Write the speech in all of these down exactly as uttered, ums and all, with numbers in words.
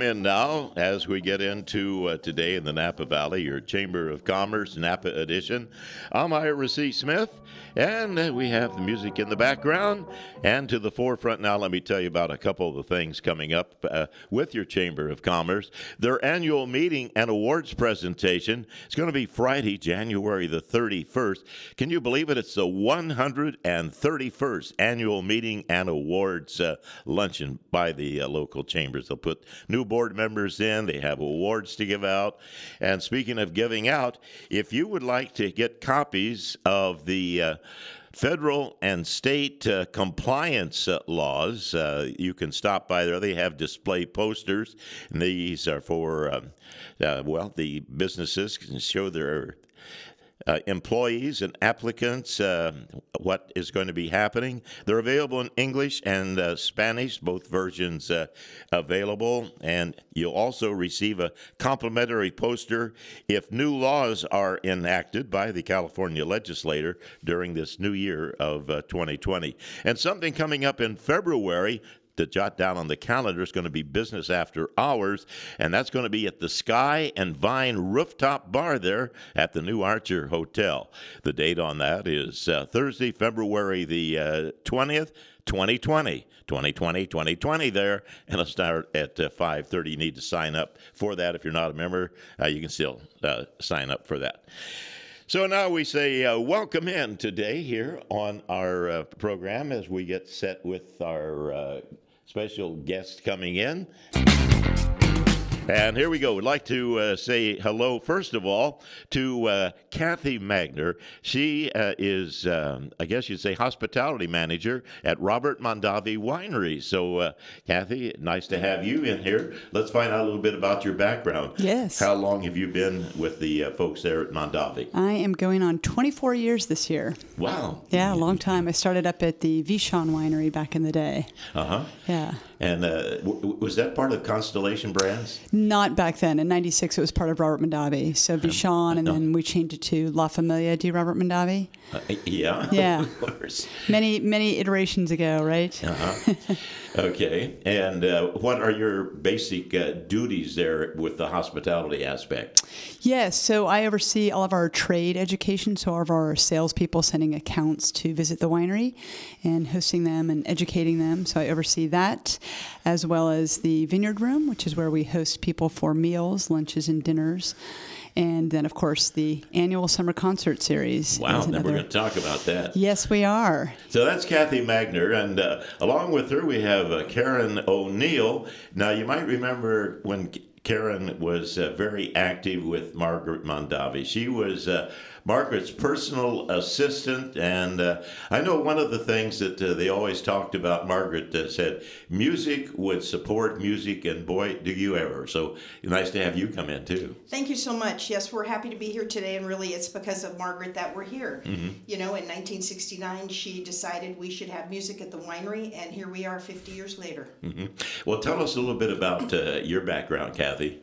in now as we get into uh, today in the Napa Valley, your Chamber of Commerce Napa edition. I'm Ira C. Smith, and uh, we have the music in the background. And to the forefront now, let me tell you about a couple of the things coming up uh, with your Chamber of Commerce. Their annual meeting and awards presentation is going to be Friday, January the thirty-first. Can you believe it? It's the one hundred thirty-first annual meeting and awards uh, luncheon by the uh, local chambers. They'll put new board members in. They have awards to give out. And speaking of giving out, if you would like to get copies of the uh, federal and state uh, compliance uh, laws, uh, you can stop by there. They have display posters, and these are for, um, uh, well, the businesses can show their Uh, employees and applicants uh, what is going to be happening. They're available in English and uh, Spanish, both versions uh, available. And you'll also receive a complimentary poster if new laws are enacted by the California legislature during this new year of uh, twenty twenty. And something coming up in February to jot down on the calendar is going to be Business After Hours, and that's going to be at the Sky and Vine Rooftop Bar there at the New Archer Hotel. The date on that is uh, Thursday, February the uh, twentieth, twenty twenty. twenty twenty, twenty twenty there, and it'll start at uh, five thirty. You need to sign up for that. If you're not a member, uh, you can still uh, sign up for that. So now we say uh, welcome in today here on our uh, program as we get set with our uh, special guest coming in. And here we go. We'd like to uh, say hello, first of all, to uh, Kathy Magner. She uh, is, um, I guess you'd say, hospitality manager at Robert Mondavi Winery. So, uh, Kathy, nice to have you in here. Let's find out a little bit about your background. Yes. How long have you been with the uh, folks there at Mondavi? I am going on twenty-four years this year. Wow. Yeah, a long time. I started up at the Vishon Winery back in the day. Uh-huh. Yeah. And uh, w- was that part of Constellation Brands? Not back then. In ninety-six, it was part of Robert Mondavi. So Vishon, and then we changed it to La Familia di Robert Mondavi. Uh, yeah. Yeah. Of course. Many, many iterations ago, right? Uh-huh. Okay. And uh, what are your basic uh, duties there with the hospitality aspect? Yes. So I oversee all of our trade education. So all of our salespeople sending accounts to visit the winery and hosting them and educating them. So I oversee that, as well as the vineyard room, which is where we host people for meals, lunches, and dinners. And then, of course, the annual summer concert series. Wow, is then another... we're going to talk about that. Yes, we are. So that's Kathy Magner, and uh, along with her we have uh, Karen O'Neill. Now, you might remember when Karen was uh, very active with Margaret Mondavi. She was uh, Margaret's personal assistant, and uh, I know one of the things that uh, they always talked about, Margaret uh, said, music would support music, and boy, do you ever. So nice to have you come in, too. Thank you so much. Yes, we're happy to be here today, and really it's because of Margaret that we're here. Mm-hmm. You know, in nineteen sixty-nine, she decided we should have music at the winery, and here we are fifty years later. Mm-hmm. Well, tell us a little bit about uh, your background, Kathy.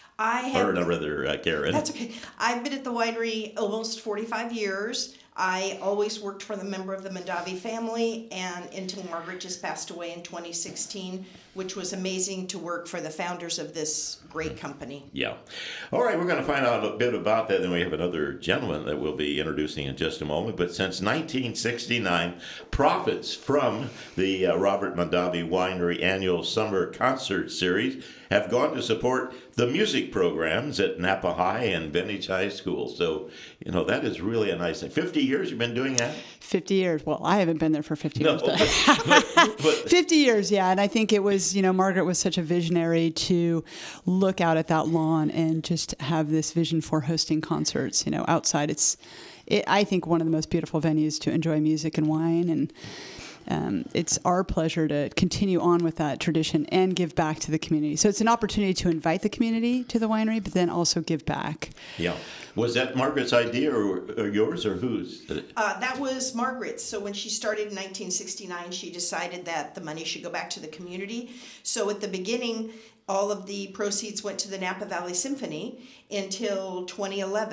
I have, or no, rather, uh, Karen. That's okay. I've been at the winery almost forty-five years. I always worked for the member of the Mondavi family, and until Margaret just passed away in twenty sixteen, which was amazing to work for the founders of this great company. Yeah. All right, we're going to find out a bit about that. Then we have another gentleman that we'll be introducing in just a moment. But since nineteen sixty-nine, profits from the uh, Robert Mondavi Winery annual summer concert series have gone to support the music programs at Napa High and Vintage High School. So, you know, that is really a nice thing. fifty years you've been doing that? fifty years. Well, I haven't been there for fifty no, years. But but, but, fifty years, yeah. And I think it was, you know, Margaret was such a visionary to look out at that lawn and just have this vision for hosting concerts, you know, outside. It's, it, I think, one of the most beautiful venues to enjoy music and wine. And Um, it's our pleasure to continue on with that tradition and give back to the community. So it's an opportunity to invite the community to the winery, but then also give back. Yeah. Was that Margaret's idea or, or yours or whose? Uh, that was Margaret's. So when she started in nineteen sixty-nine, she decided that the money should go back to the community. So at the beginning, all of the proceeds went to the Napa Valley Symphony until twenty eleven.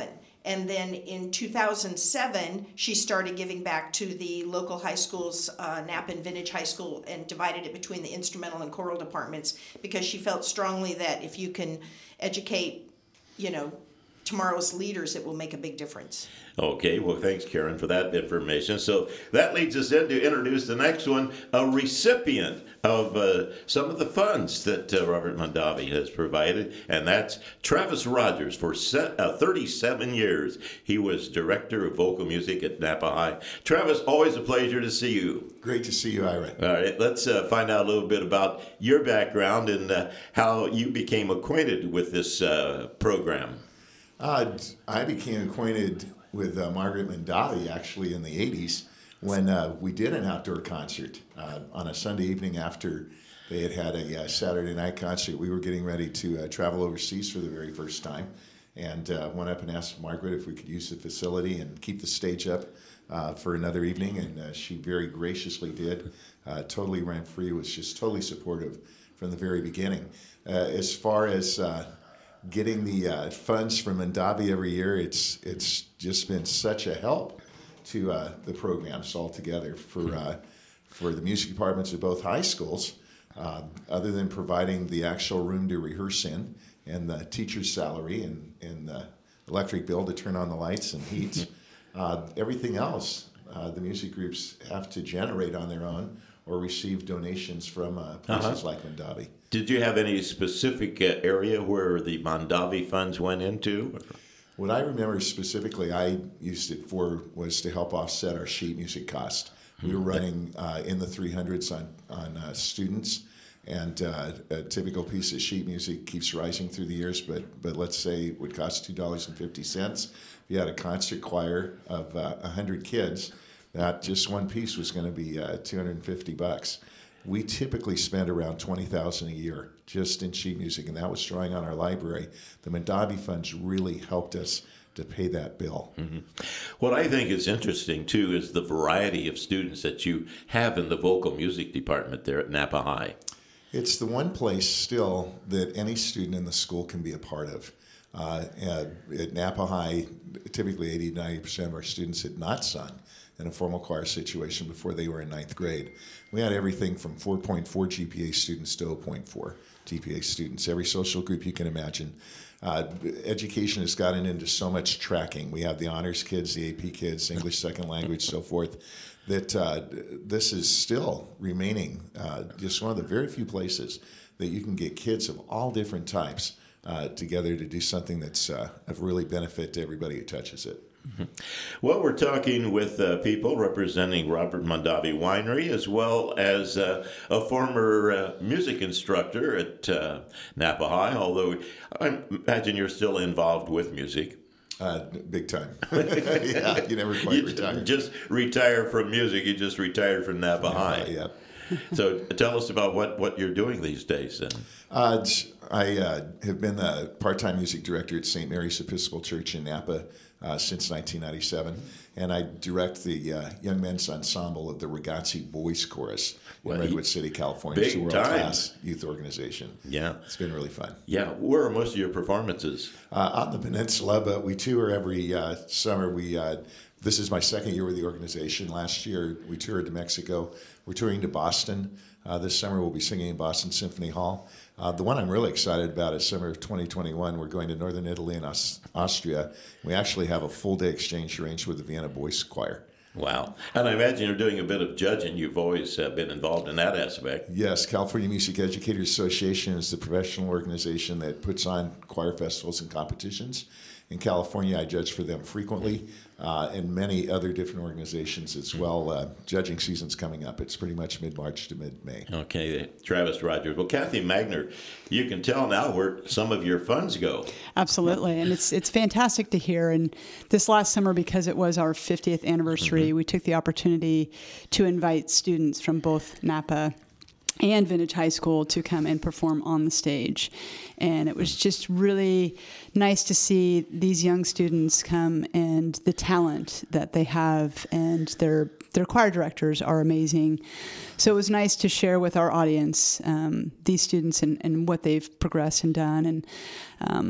And then in two thousand seven, she started giving back to the local high schools, uh, Napa and Vintage High School, and divided it between the instrumental and choral departments, because she felt strongly that if you can educate, you know, tomorrow's leaders, it will make a big difference. Okay, well, thanks, Karen, for that information. So that leads us in to introduce the next one, a recipient of uh, some of the funds that uh, Robert Mondavi has provided, and that's Travis Rogers. For set, uh, thirty-seven years, he was director of vocal music at Napa High. Travis, always a pleasure to see you. Great to see you, Ira. All right, let's uh, find out a little bit about your background and uh, how you became acquainted with this uh, program. Uh, I became acquainted with uh, Margaret Mondavi actually in the eighties when uh, we did an outdoor concert uh, on a Sunday evening after they had had a uh, Saturday night concert. We were getting ready to uh, travel overseas for the very first time, and uh, went up and asked Margaret if we could use the facility and keep the stage up uh, for another evening, and uh, she very graciously did. Uh, totally rent-free, was just totally supportive from the very beginning. Uh, as far as uh, getting the uh, funds from Mondavi every year, it's it's just been such a help to uh, the programs altogether for uh, for the music departments of both high schools. Uh, other than providing the actual room to rehearse in, and the teacher's salary, and, and the electric bill to turn on the lights and heat, uh, everything else uh, the music groups have to generate on their own or receive donations from uh, places uh-huh. like Mondavi. Did you have any specific uh, area where the Mondavi funds went into? What I remember specifically I used it for was to help offset our sheet music cost. We were running uh, in the three hundreds on, on uh, students, and uh, a typical piece of sheet music keeps rising through the years, but but let's say it would cost two dollars and fifty cents. If you had a concert choir of uh, one hundred kids, that just one piece was going to be uh, two hundred fifty bucks. We typically spend around twenty thousand dollars a year just in sheet music, and that was drawing on our library. The Mondavi funds really helped us to pay that bill. Mm-hmm. What I think is interesting, too, is the variety of students that you have in the vocal music department there at Napa High. It's the one place still that any student in the school can be a part of. Uh, at, at Napa High, typically eighty to ninety percent of our students had not sung in a formal choir situation before they were in ninth grade. We had everything from four point four G P A students to zero point four G P A students, every social group you can imagine. Uh, education has gotten into so much tracking. We have the honors kids, the A P kids, English second language, so forth, that uh, this is still remaining uh, just one of the very few places that you can get kids of all different types uh, together to do something that's uh, of really benefit to everybody who touches it. Mm-hmm. Well, we're talking with uh, people representing Robert Mondavi Winery, as well as uh, a former uh, music instructor at uh, Napa High, although I imagine you're still involved with music. Uh, big time. Yeah, you never quite you retire. Just retire from music. You just retired from Napa High. Uh, yeah. So tell us about what, what you're doing these days then. Uh, I uh, have been the part-time music director at Saint Mary's Episcopal Church in Napa uh, since nineteen ninety-seven, and I direct the uh, young men's ensemble of the Ragazzi Boys Chorus well, in Redwood City, California. It's a world-class youth organization. Yeah. It's been really fun. Yeah. Where are most of your performances? Uh, on the peninsula, but we tour every uh, summer. We uh, This is my second year with the organization. Last year, we toured to Mexico. We're touring to Boston. Uh, this summer, we'll be singing in Boston Symphony Hall. Uh, the one I'm really excited about is summer of twenty twenty-one. We're going to Northern Italy and Aus- Austria. We actually have a full-day exchange arranged with the Vienna Boys Choir. Wow. And I imagine you're doing a bit of judging. You've always uh, been involved in that aspect. Yes, California Music Educators Association is the professional organization that puts on choir festivals and competitions. In California, I judge for them frequently, uh, and many other different organizations as well. Uh, judging season's coming up. It's pretty much mid-March to mid-May. Okay, Travis Rogers. Well, Kathy Magner, you can tell now where some of your funds go. Absolutely, and it's it's fantastic to hear. And this last summer, because it was our fiftieth anniversary, mm-hmm. we took the opportunity to invite students from both Napa and Vintage High School to come and perform on the stage. And it was just really nice to see these young students come and the talent that they have, and their their choir directors are amazing. So it was nice to share with our audience um, these students and, and what they've progressed and done. And um,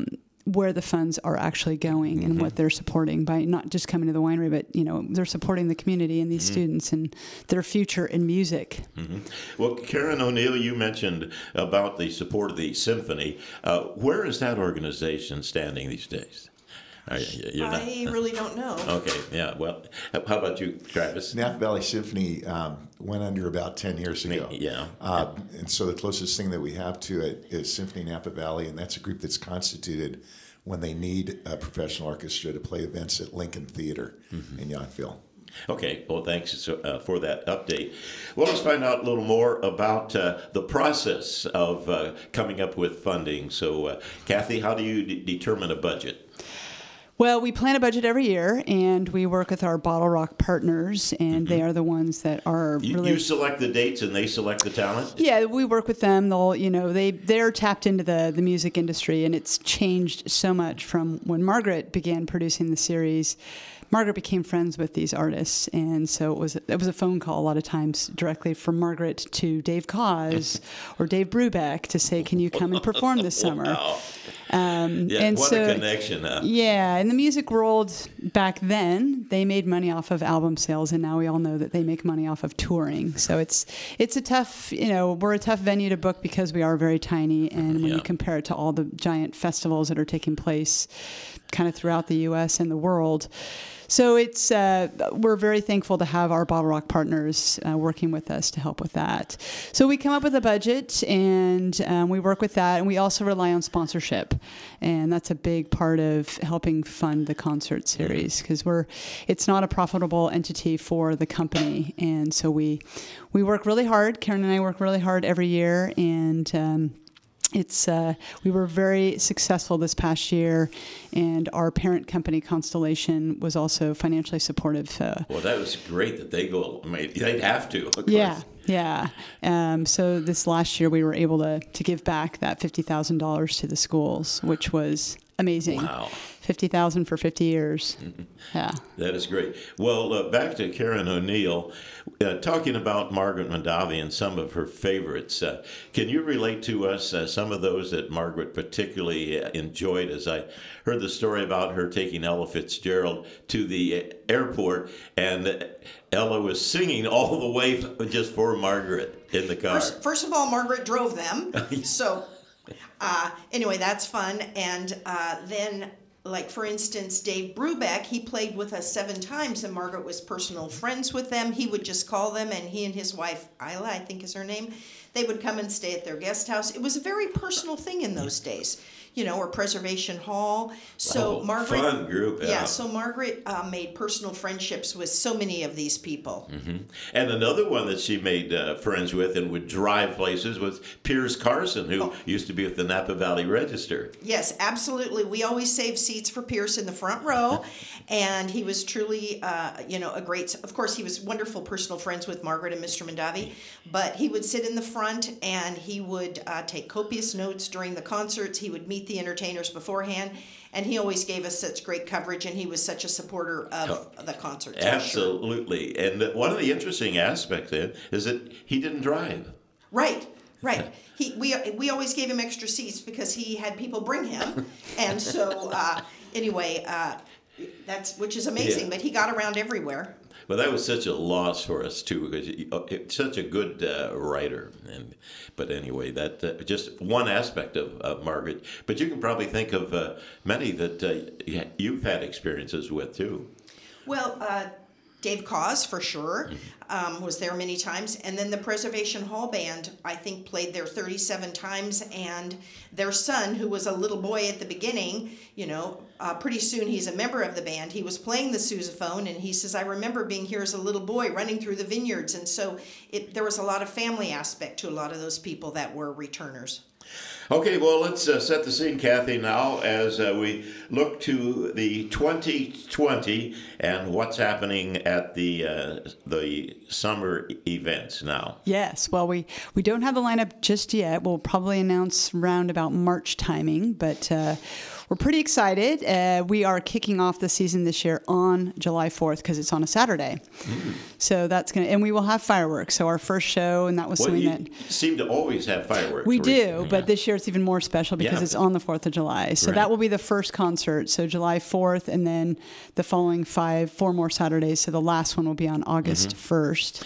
where the funds are actually going and mm-hmm. what they're supporting by not just coming to the winery, but, you know, they're supporting the community and these mm-hmm. students and their future in music. Mm-hmm. Well, Karen O'Neill, you mentioned about the support of the symphony. Uh, where is that organization standing these days? You're not, I really don't know. Okay, yeah. Well, how about you, Travis? Napa Valley Symphony um, went under about ten years ago. Yeah. Uh, and so the closest thing that we have to it is Symphony Napa Valley, and that's a group that's constituted when they need a professional orchestra to play events at Lincoln Theater mm-hmm. in Yountville. Okay, well, thanks uh, for that update. Well, let's find out a little more about uh, the process of uh, coming up with funding. So, uh, Kathy, how do you d- determine a budget? Well, we plan a budget every year, and we work with our Bottle Rock partners, and mm-hmm. they are the ones that are you, really... You select the dates, and they select the talent? Yeah, we work with them. They'll, you know, they, they're tapped into the, the music industry, and it's changed so much from when Margaret began producing the series. Margaret became friends with these artists, and so it was it was a phone call a lot of times directly from Margaret to Dave Koz or Dave Brubeck to say, "Can you come and perform this summer?" Wow. Um, yeah, and what so, a connection! Huh? Yeah, in the music world back then, they made money off of album sales, and now we all know that they make money off of touring. So it's it's a tough, you know, we're a tough venue to book because we are very tiny, and when yeah. you compare it to all the giant festivals that are taking place, kind of throughout the U S and the world. So it's uh, we're very thankful to have our Bottle Rock partners uh, working with us to help with that. So we come up with a budget, and um, we work with that, and we also rely on sponsorship, and that's a big part of helping fund the concert series because we're it's not a profitable entity for the company, and so we we work really hard. Karen and I work really hard every year, and um, It's uh, we were very successful this past year, and our parent company Constellation was also financially supportive. Uh, well, that was great that they go. I mean, they'd have to. Of yeah, course. yeah. Um, so this last year we were able to to give back that fifty thousand dollars to the schools, which was amazing. Wow. fifty thousand dollars for fifty years. Mm-hmm. Yeah. That is great. Well, uh, back to Karen O'Neill, uh, talking about Margaret Mondavi and some of her favorites. Uh, can you relate to us uh, some of those that Margaret particularly uh, enjoyed? As I heard the story about her taking Ella Fitzgerald to the airport, and Ella was singing all the way just for Margaret in the car. First, first of all, Margaret drove them. so uh, anyway, that's fun. And uh, then... Like, for instance, Dave Brubeck, he played with us seven times, and Margaret was personal friends with them. He would just call them, and he and his wife, Isla, I think is her name, they would come and stay at their guest house. It was a very personal thing in those days, you know, or Preservation Hall. So oh, Margaret, fun group, yeah. yeah so Margaret uh, made personal friendships with so many of these people. Mm-hmm. And another one that she made uh, friends with and would drive places was Piers Carson, who oh. used to be with the Napa Valley Register. Yes, absolutely. We always save seats for Pierce in the front row, and he was truly, uh, you know, a great. Of course, he was wonderful personal friends with Margaret and Mister Mondavi, but he would sit in the front, and he would uh, take copious notes during the concerts. He would meet the entertainers beforehand, and he always gave us such great coverage, and he was such a supporter of oh, the concerts. Absolutely, sure. And one of the interesting aspects then is that he didn't drive. Right. Right. He we we always gave him extra seats because he had people bring him, and so uh, anyway, uh, that's which is amazing. Yeah. But he got around everywhere. Well, that was such a loss for us too, because it's such a good uh, writer. And but anyway, that uh, just one aspect of uh, Margaret. But you can probably think of uh, many that uh, you've had experiences with too. Well. Uh, Dave Koz, for sure, um, was there many times. And then the Preservation Hall Band, I think, played there thirty-seven times. And their son, who was a little boy at the beginning, you know, uh, pretty soon he's a member of the band. He was playing the sousaphone, and he says, I remember being here as a little boy running through the vineyards. And so it, there was a lot of family aspect to a lot of those people that were returners. Okay, well, let's uh, set the scene, Kathy, now as uh, we look to the twenty twenty and what's happening at the uh, the summer events now. Yes, well, we, we don't have the lineup just yet. We'll probably announce round about March timing, but uh, we're pretty excited. Uh, we are kicking off the season this year on July fourth because it's on a Saturday. Mm. So that's going to, and we will have fireworks. So our first show, and that was well, something you that... seem to always have fireworks. We do, yeah. But this year year it's even more special because Yeah. it's on the fourth of July. So Right. that will be the first concert. So July fourth, and then the following five, four more Saturdays. So the last one will be on August Mm-hmm. first.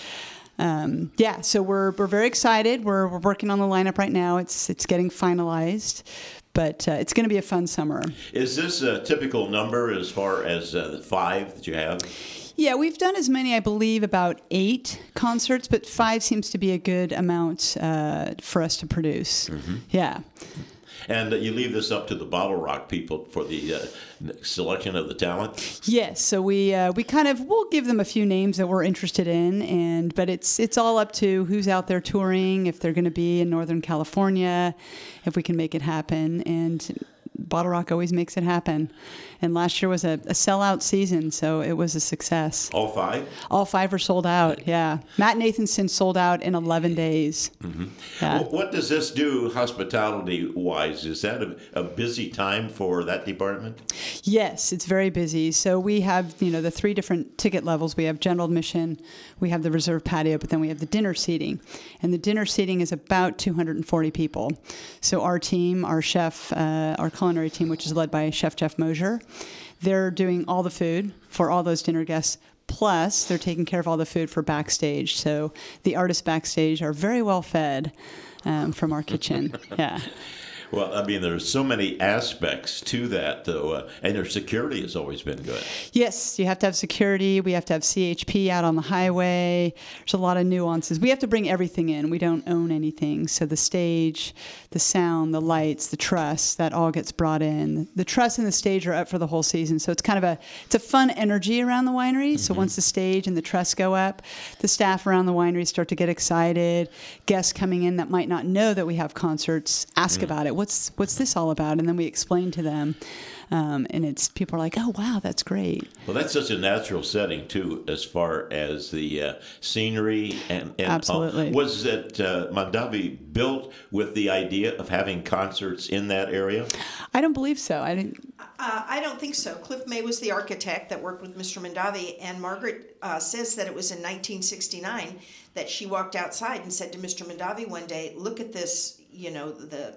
Um, yeah, so we're we're very excited. We're we're working on the lineup right now. It's it's getting finalized, but uh, it's going to be a fun summer. Is this a typical number as far as uh, the five that you have? Yeah, we've done as many, I believe, about eight concerts, but five seems to be a good amount uh, for us to produce. Mm-hmm. Yeah. And uh, you leave this up to the Bottle Rock people for the uh, selection of the talent? Yes, so we uh, we kind of we'll give them a few names that we're interested in, and but it's it's all up to who's out there touring, if they're going to be in Northern California, if we can make it happen, and Bottle Rock always makes it happen. And last year was a, a sellout season, so it was a success. All five? All five are sold out, yeah. Matt Nathanson sold out in eleven days. Mm-hmm. Yeah. Well, what does this do hospitality-wise? Is that a, a busy time for that department? Yes, it's very busy. So we have, you know, the three different ticket levels. We have general admission, we have the reserved patio, but then we have the dinner seating. And the dinner seating is about two hundred forty people. So our team, our chef, uh, our culinary team, which is led by Chef Jeff Mosier, they're doing all the food for all those dinner guests. Plus, they're taking care of all the food for backstage. So the artists backstage are very well fed um, from our kitchen. Yeah. Well, I mean, there's so many aspects to that, though, uh, and their security has always been good. Yes, you have to have security. We have to have C H P out on the highway. There's a lot of nuances. We have to bring everything in. We don't own anything. So the stage, the sound, the lights, the truss, that all gets brought in. The truss and the stage are up for the whole season. So it's kind of a it's a fun energy around the winery. Mm-hmm. So once the stage and the truss go up, the staff around the winery start to get excited. Guests coming in that might not know that we have concerts ask mm. about it. What's what's this all about? And then we explain to them, um, and it's people are like, oh wow, that's great. Well, that's such a natural setting too, as far as the uh, scenery and, and absolutely. Uh, was it uh, Mondavi built with the idea of having concerts in that area? I don't believe so. I didn't. Uh, I don't think so. Cliff May was the architect that worked with Mister Mondavi, and Margaret uh, says that it was in nineteen sixty-nine that she walked outside and said to Mister Mondavi one day, "Look at this, you know, the."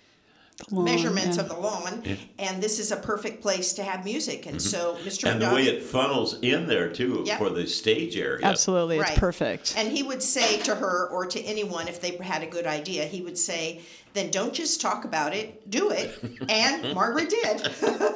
Lawn, measurements yeah. of the lawn, yeah. and this is a perfect place to have music. And mm-hmm. so Mister And Mondavi, the way it funnels in there, too, yeah. for the stage area. Absolutely, right. It's perfect. And he would say to her or to anyone, if they had a good idea, he would say, then don't just talk about it, do it. And Margaret did.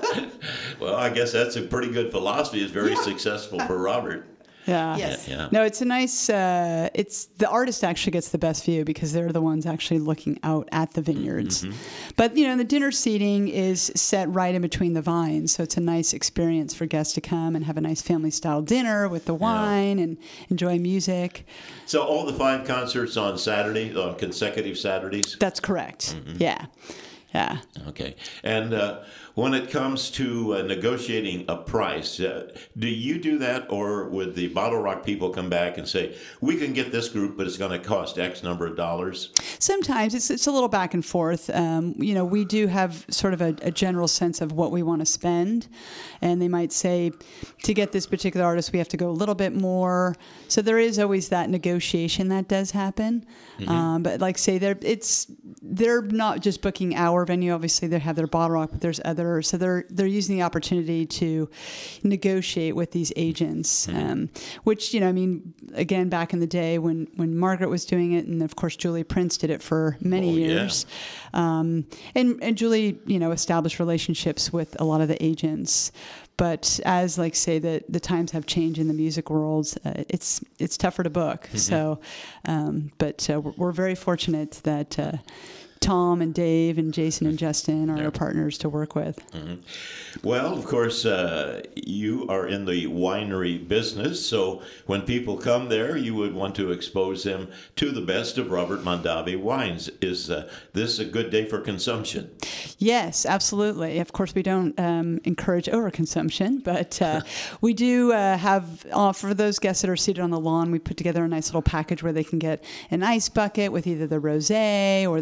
Well, I guess that's a pretty good philosophy. It's very yeah. successful for Robert. Yeah. Yes. Yeah. No, it's a nice. Uh, it's the artist actually gets the best view because they're the ones actually looking out at the vineyards. Mm-hmm. But you know, the dinner seating is set right in between the vines, so it's a nice experience for guests to come and have a nice family-style dinner with the wine yeah. and enjoy music. So all the five concerts on Saturday, on consecutive Saturdays. That's correct. Mm-hmm. Yeah. Yeah. Okay. And uh, when it comes to uh, negotiating a price, uh, do you do that, or would the Bottle Rock people come back and say, we can get this group, but it's going to cost X number of dollars? Sometimes it's it's a little back and forth. Um, you know, we do have sort of a, a general sense of what we want to spend, and they might say, to get this particular artist, we have to go a little bit more. So there is always that negotiation that does happen. Mm-hmm. Um, but like say, they're it's they're not just booking our venue. Obviously, they have their Bottle Rock, but there's other. So they're they're using the opportunity to negotiate with these agents, mm-hmm. um, which you know, I mean, again, back in the day when, when Margaret was doing it, and of course Julie Prince did it for many oh, years, yeah. um, and and Julie, you know, established relationships with a lot of the agents. But as like say that the times have changed in the music world, uh, it's it's tougher to book. Mm-hmm. So, um, but uh, we're, we're very fortunate that. Uh, Tom and Dave and Jason and Justin are yeah. our partners to work with. Mm-hmm. Well, of course, uh, you are in the winery business, so when people come there, you would want to expose them to the best of Robert Mondavi wines. Is uh, this a good day for consumption? Yes, absolutely. Of course, we don't um, encourage overconsumption, but uh, we do uh, have, uh, for those guests that are seated on the lawn, we put together a nice little package where they can get an ice bucket with either the rosé or the Fumé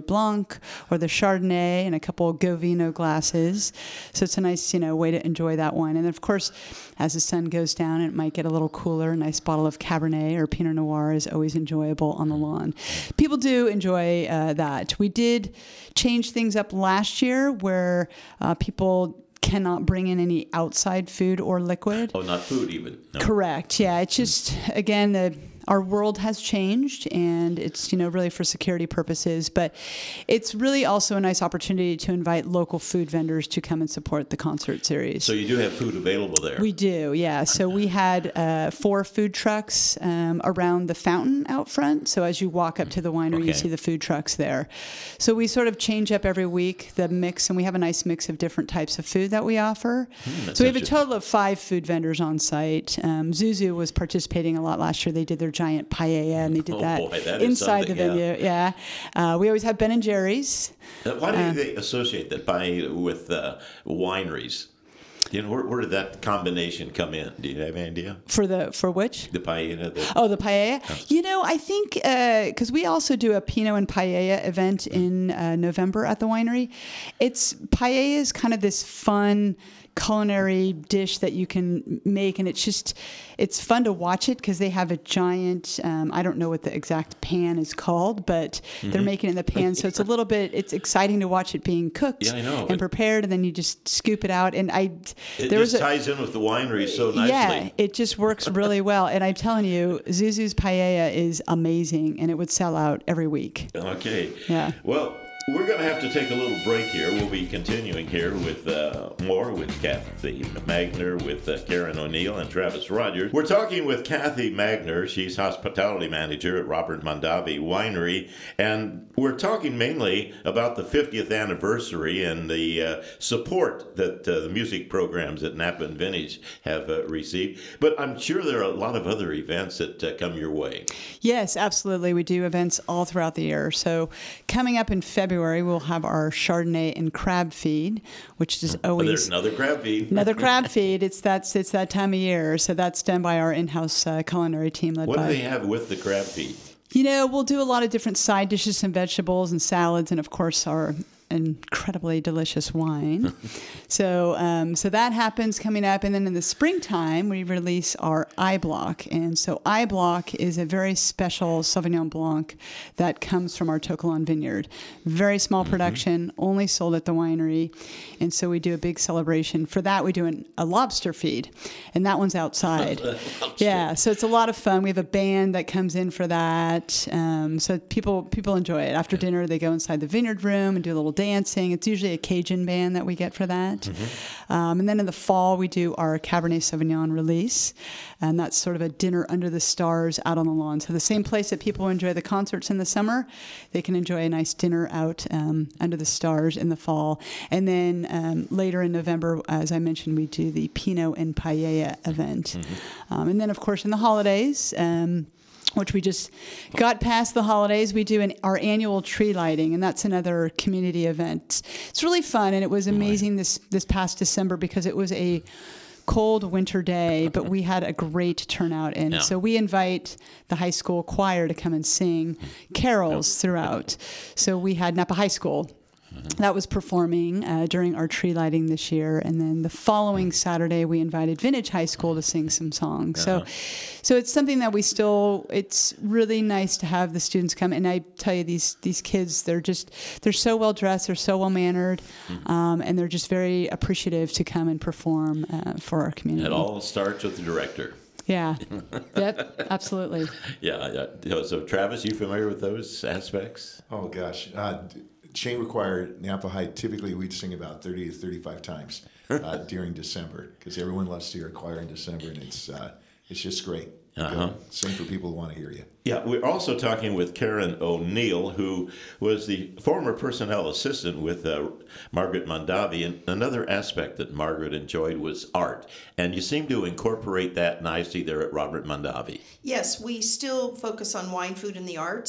Blanc or the Chardonnay and a couple of Govino glasses. So it's a nice, you know, way to enjoy that one. And then, of course, as the sun goes down, it might get a little cooler. A nice bottle of Cabernet or Pinot Noir is always enjoyable on the lawn. People do enjoy uh, that. We did change things up last year where uh, people cannot bring in any outside food or liquid. Oh, not food even. No. Correct. Yeah. It's just, again, the our world has changed, and it's, you know, really for security purposes, but it's really also a nice opportunity to invite local food vendors to come and support the concert series. So you do have food available there? We do, yeah. So we had uh, four food trucks um, around the fountain out front. So as you walk up to the winery, Okay. you see the food trucks there. So we sort of change up every week the mix, and we have a nice mix of different types of food that we offer. Mm, so we have a interesting. total of five food vendors on site. Um, Zuzu was participating a lot last year. They did their giant paella, and they did Oh, that, boy, that is inside the something, venue. Yeah, uh, we always have Ben and Jerry's. Uh, Why do Uh, they associate that by with uh, wineries? You know, where, where did that combination come in? Do you have any idea? For the for which? The paella? The, Oh, the paella. You know, I think because we also do a Pinot and paella event in uh, November at the winery. It's paella is kind of this fun culinary dish that you can make, and it's just it's fun to watch it because they have a giant um, I don't know what the exact pan is called, but they're making it in the pan, so it's a little bit it's exciting to watch it being cooked Yeah, I know. and prepared, and then you just scoop it out. And I it there was just a, ties in with the winery so nicely. yeah, it just works really well. And I'm telling you, Zuzu's paella is amazing, and it would sell out every week. Okay. Yeah. Well, we're going to have to take a little break here. We'll be continuing here with uh, more with Kathy Magner, with uh, Karen O'Neill, and Travis Rogers. We're talking with Kathy Magner. She's hospitality manager at Robert Mondavi Winery, and we're talking mainly about the fiftieth anniversary and the uh, support that uh, the music programs at Napa and Vintage have uh, received. But I'm sure there are a lot of other events that uh, come your way. Yes, absolutely. We do events all throughout the year. So coming up in February, we'll have our Chardonnay and crab feed, which is Oh, always there's another crab feed. another crab feed. It's that's it's that time of year. So that's done by our in-house uh, culinary team led What do by. they have with the crab feed? You know, we'll do a lot of different side dishes and vegetables and salads, and of course our incredibly delicious wine. so, um, so that happens coming up, and then in the springtime we release our I Block, and so I Block is a very special Sauvignon Blanc that comes from our Tokelon vineyard. Very small Mm-hmm. production, only sold at the winery, and so we do a big celebration. For that, we do an, a lobster feed, and that one's outside. Yeah, so it's a lot of fun. We have a band that comes in for that, um, so people people enjoy it. After dinner, they go inside the vineyard room and do a little dancing. It's usually a Cajun band that we get for that. Mm-hmm. Um, and then in the fall, we do our Cabernet Sauvignon release, and that's sort of a dinner under the stars out on the lawn. So the same place that people enjoy the concerts in the summer, they can enjoy a nice dinner out um, under the stars in the fall. And then um, later in November, as I mentioned, we do the Pinot and Paella event. Mm-hmm. Um, and then, of course, in the holidays, um, which we just got past the holidays, we do an, our annual tree lighting, and that's another community event. It's really fun, and it was amazing this this past December because it was a cold winter day, but we had a great turnout, and Yeah. so we invite the high school choir to come and sing carols throughout. So we had Napa High School that was performing uh, during our tree lighting this year, and then the following Saturday we invited Vintage High School to sing some songs. Uh-huh. So, so it's something that we still. It's really nice to have the students come, and I tell you, these these kids, they're just they're so well dressed, they're so well mannered, mm-hmm. um, and they're just very appreciative to come and perform uh, for our community. It all starts with the director. Yeah. Yep. Absolutely. Yeah. yeah. So, Travis, you familiar with those aspects? Oh gosh, uh, Chamber Choir Napa High. Typically, we'd sing about thirty to thirty-five times uh, during December because everyone loves to hear a choir in December, and it's uh, it's just great. Uh-huh. Go sing for people who want to hear you. Yeah, we're also talking with Karen O'Neill, who was the former personnel assistant with uh, Margaret Mondavi. And another aspect that Margaret enjoyed was art. And you seem to incorporate that nicely there at Robert Mondavi. Yes, we still focus on wine, food, and the arts.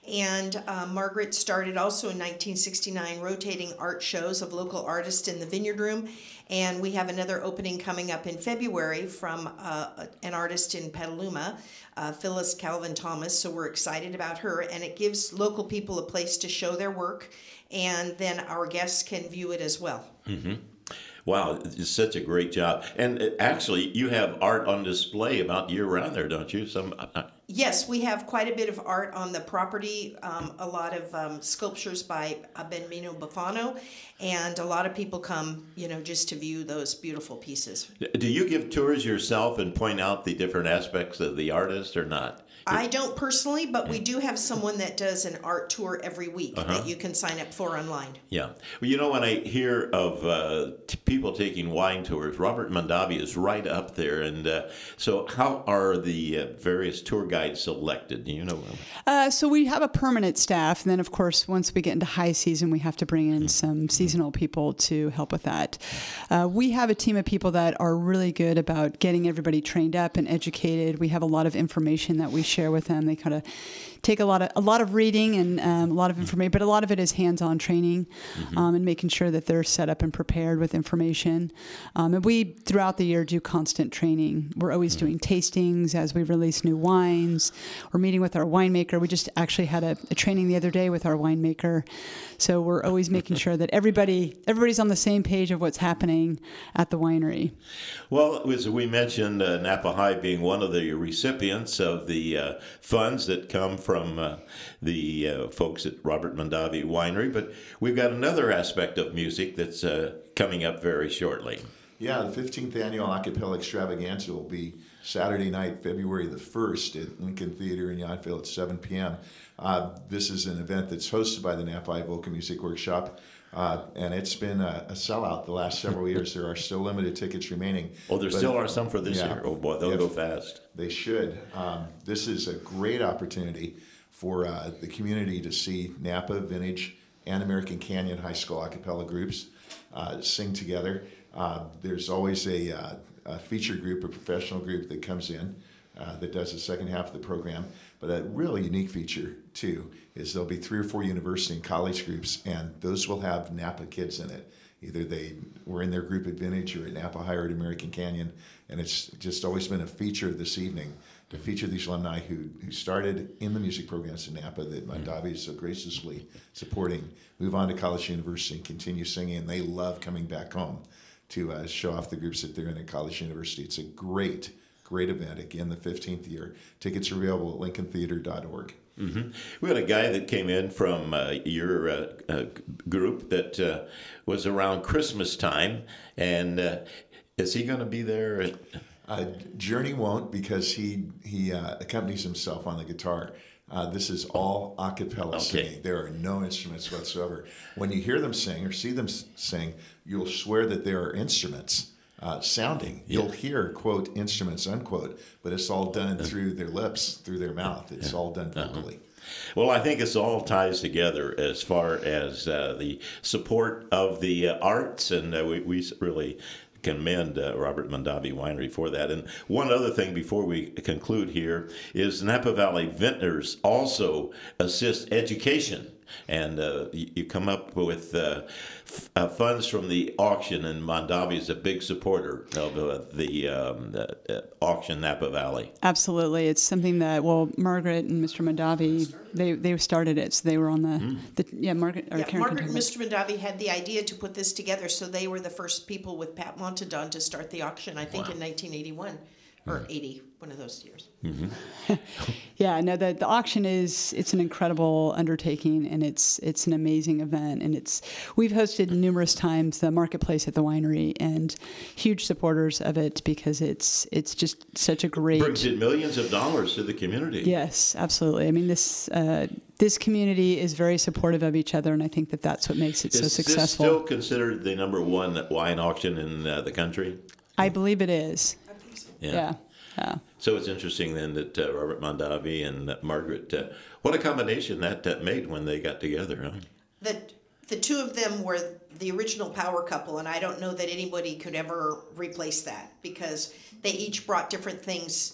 And uh, Margaret started also in nineteen sixty-nine rotating art shows of local artists in the Vineyard Room. And we have another opening coming up in February from uh, an artist in Petaluma, uh, Phyllis Calvin Thomas. So we're excited about her. And it gives local people a place to show their work. And then our guests can view it as well. Mm-hmm. Wow, it's such a great job. And uh, actually, you have art on display about year-round there, don't you? Some. Uh, Yes, we have quite a bit of art on the property, um, a lot of um, sculptures by uh, Benmino Bufano, and a lot of people come, you know, just to view those beautiful pieces. do you give tours yourself and point out the different aspects of the artist or not? I don't personally, but we do have someone that does an art tour every week Uh-huh. that you can sign up for online. Yeah. Well, you know, when I hear of uh, t- people taking wine tours, Robert Mondavi is right up there. And uh, so how are the uh, various tour guides selected? Do you know? Uh, so we have a permanent staff, and then of course once we get into high season, we have to bring in some seasonal people to help with that. Uh, we have a team of people that are really good about getting everybody trained up and educated. We have a lot of information that we share with them. They kind of take a lot of a lot of reading and um, a lot of information, but a lot of it is hands-on training, mm-hmm. um, and making sure that they're set up and prepared with information. Um, and we throughout the year do constant training. We're always mm-hmm. doing tastings as we release new wines. We're meeting with our winemaker. We just actually had a, a training the other day with our winemaker. So we're always making sure that everybody everybody's on the same page of what's happening at the winery. Well, as we mentioned, uh, Napa High being one of the recipients of the uh, funds that come from uh, the uh, folks at Robert Mondavi Winery, but we've got another aspect of music that's uh, coming up very shortly. Yeah, the fifteenth annual Acapella Extravaganza will be Saturday night, February the first at Lincoln Theater in Yountville at seven p.m. Uh, this is an event that's hosted by the Napa High Vocal Music Workshop, uh, and it's been a, a sellout the last several years. There are still limited tickets remaining. Oh, there but, still are some for this yeah, year. Oh, boy, they'll yeah, go fast. They should. Um, this is a great opportunity for uh, the community to see Napa, Vintage, and American Canyon High School a cappella groups uh, sing together. Uh, there's always a, uh, a feature group, a professional group that comes in uh, that does the second half of the program. But a really unique feature, too, is there'll be three or four university and college groups, and those will have Napa kids in it. Either they were in their group at Vintage or at Napa High or at American Canyon, and it's just always been a feature this evening to feature these alumni who, who started in the music programs in Napa that Mondavi is so graciously supporting, move on to college, university, and continue singing, and they love coming back home to uh, show off the groups that they're in at college, university. It's a great, great event. Again, the fifteenth year. Tickets are available at lincoln theater dot org. Mm-hmm. We had a guy that came in from uh, your uh, uh, group that uh, was around Christmas time, and uh, is he going to be there? At... Uh, Journey won't, because he he uh, accompanies himself on the guitar. Uh, this is all a cappella okay. singing. There are no instruments whatsoever. When you hear them sing or see them sing, you'll swear that there are instruments uh, sounding. Yeah. You'll hear, quote, instruments, unquote, but it's all done through their lips, through their mouth. It's yeah. all done vocally. Uh-huh. Well, I think this all ties together as far as uh, the support of the uh, arts, and uh, we, we really commend uh, Robert Mondavi Winery for that. And one other thing before we conclude here is Napa Valley Vintners also assist education. And uh, you, you come up with uh, f- uh, funds from the auction, and Mondavi is a big supporter of uh, the, um, the uh, auction Napa Valley. Absolutely. It's something that, well, Margaret and Mister Mondavi, they they started it, so they were on the, mm. the yeah, Margaret. Or yeah, Karen Margaret and Mister Mondavi had the idea to put this together, so they were the first people with Pat Montadon to start the auction, I think wow. in nineteen eighty-one. Or eighty, one of those years. Mm-hmm. Yeah, no, the the auction is it's an incredible undertaking, and it's it's an amazing event, and it's we've hosted numerous times the marketplace at the winery, and huge supporters of it because it's it's just such a great brings in millions of dollars to the community. Yes, absolutely. I mean this. Uh, This community is very supportive of each other, and I think that that's what makes it is so successful. Is this still considered the number one wine auction in uh, the country? I believe it is. Yeah. Yeah. yeah. So it's interesting then that uh, Robert Mondavi and uh, Margaret, uh, what a combination that, that made when they got together, huh? The, the two of them were the original power couple, and I don't know that anybody could ever replace that because they each brought different things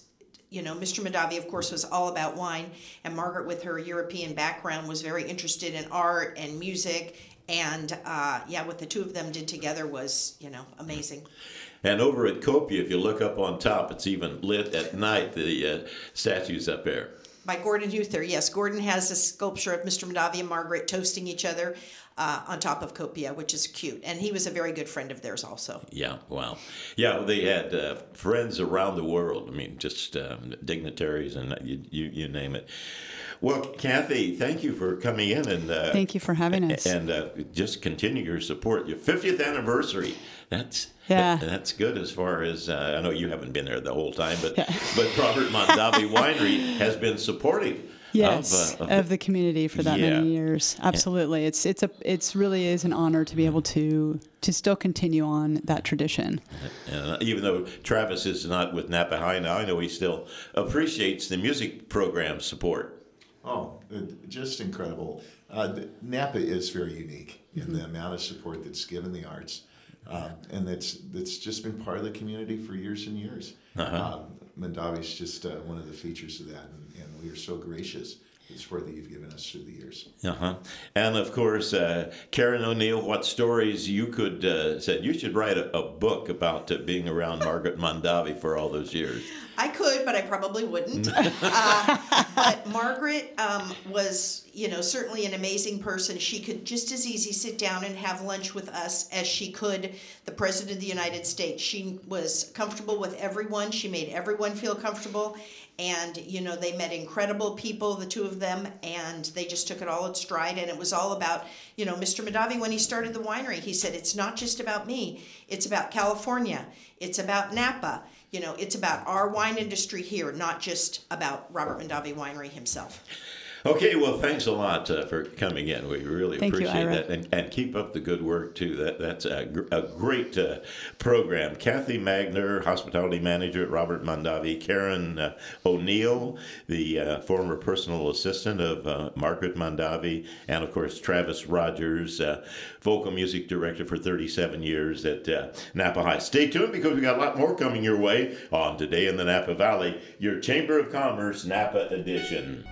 you know, Mister Mondavi, of course, was all about wine, and Margaret, with her European background, was very interested in art and music, and uh, yeah, what the two of them did together was, you know, amazing. And over at Copia, if you look up on top, it's even lit at night, the uh, statues up there. By Gordon Huther, yes. Gordon has a sculpture of Mister Mondavi and Margaret toasting each other uh, on top of Copia, which is cute. And he was a very good friend of theirs also. Yeah, wow. Yeah, they had uh, friends around the world. I mean, just uh, dignitaries and you, you, you name it. Well, Kathy, thank you for coming in. and uh, Thank you for having us. And uh, just continue your support. Your fiftieth anniversary. That's yeah. that, that's good as far as, uh, I know you haven't been there the whole time, but, yeah. but Robert Mondavi Winery has been supportive. Yes, of, uh, of, of the community for that yeah. many years. Absolutely, it's it's a it's really is an honor to be able to to still continue on that tradition. And even though Travis is not with Napa High now, I know he still appreciates the music program support. Oh, just incredible. Uh, Napa is very unique in mm-hmm. the amount of support that's given the arts, um, and that's that's just been part of the community for years and years. Uh-huh. Um, Mondavi's just uh, one of the features of that, and, and we are so gracious for the support that you've given us through the years. Uh-huh. And of course, uh, Karen O'Neill, what stories you could uh, said you should write a, a book about uh, being around Margaret Mondavi for all those years. I could, but I probably wouldn't. uh, but Margaret um, was, you know, certainly an amazing person. She could just as easy sit down and have lunch with us as she could the President of the United States. She was comfortable with everyone. She made everyone feel comfortable. And, you know, they met incredible people, the two of them, and they just took it all in stride. And it was all about, you know, Mister Mondavi, when he started the winery, he said, it's not just about me. It's about California. It's about Napa. You know, it's about our wine industry here, not just about Robert Mondavi Winery himself. Okay, well, thanks a lot uh, for coming in. We really Thank appreciate you, Ira. that. And, and keep up the good work, too. That That's a, gr- a great uh, program. Kathy Magner, Hospitality Manager at Robert Mondavi. Karen uh, O'Neill, the uh, former personal assistant of uh, Margaret Mondavi. And, of course, Travis Rogers, uh, Vocal Music Director for thirty-seven years at uh, Napa High. Stay tuned because we got a lot more coming your way on Today in the Napa Valley, your Chamber of Commerce Napa edition.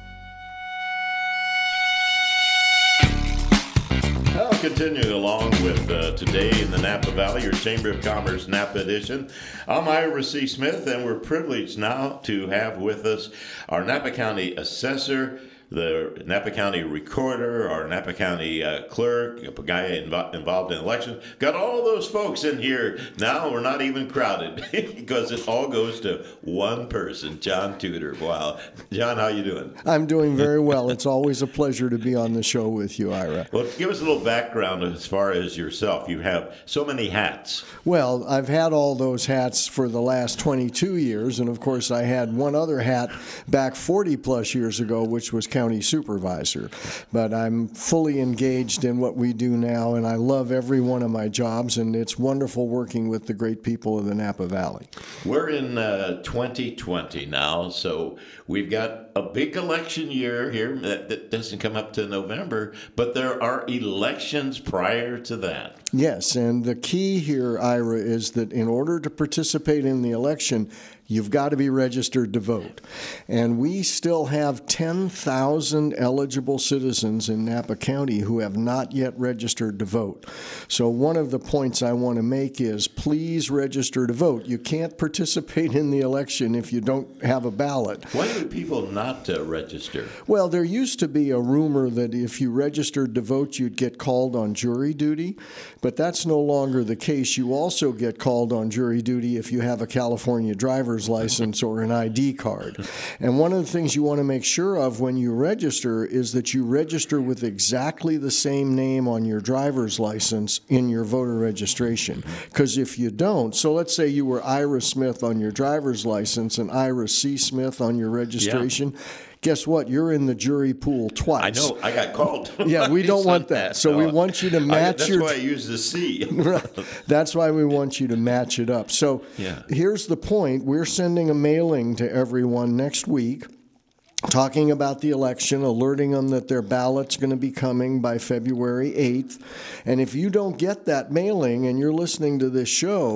Well, continuing along with uh, Today in the Napa Valley, your Chamber of Commerce Napa edition. I'm Ira C. Smith, and we're privileged now to have with us our Napa County Assessor, the Napa County Recorder, our Napa County uh, Clerk, a guy invo- involved in elections. Got all those folks in here. Now we're not even crowded because it all goes to one person, John Tudor. Wow. John, how you doing? I'm doing very well. It's always a pleasure to be on the show with you, Ira. Well, give us a little background as far as yourself. You have so many hats. Well, I've had all those hats for the last twenty-two years, and of course I had one other hat back forty plus years ago, which was county supervisor. But I'm fully engaged in what we do now, and I love every one of my jobs, and it's wonderful working with the great people of the Napa Valley. We're in uh, twenty twenty now, so we've got a big election year here that, that doesn't come up to November, but there are elections prior to that. Yes, and the key here, Ira, is that in order to participate in the election, you've got to be registered to vote. And we still have ten thousand eligible citizens in Napa County who have not yet registered to vote. So one of the points I want to make is please register to vote. You can't participate in the election if you don't have a ballot. Why do people not uh, register? Well, there used to be a rumor that if you registered to vote, you'd get called on jury duty, but that's no longer the case. You also get called on jury duty if you have a California driver's license or an I D card. And one of the things you want to make sure of when you register is that you register with exactly the same name on your driver's license in your voter registration. Because if you don't, so let's say you were Ira Smith on your driver's license and Ira C. Smith on your registration, yeah. Guess what? You're in the jury pool twice. I know. I got called. Yeah, we don't want that. So no. we want you to match I, that's your... That's why I use the C. Right. That's why we want you to match it up. So yeah. Here's the point. We're sending a mailing to everyone next week talking about the election, alerting them that their ballot's going to be coming by February eighth. And if you don't get that mailing and you're listening to this show,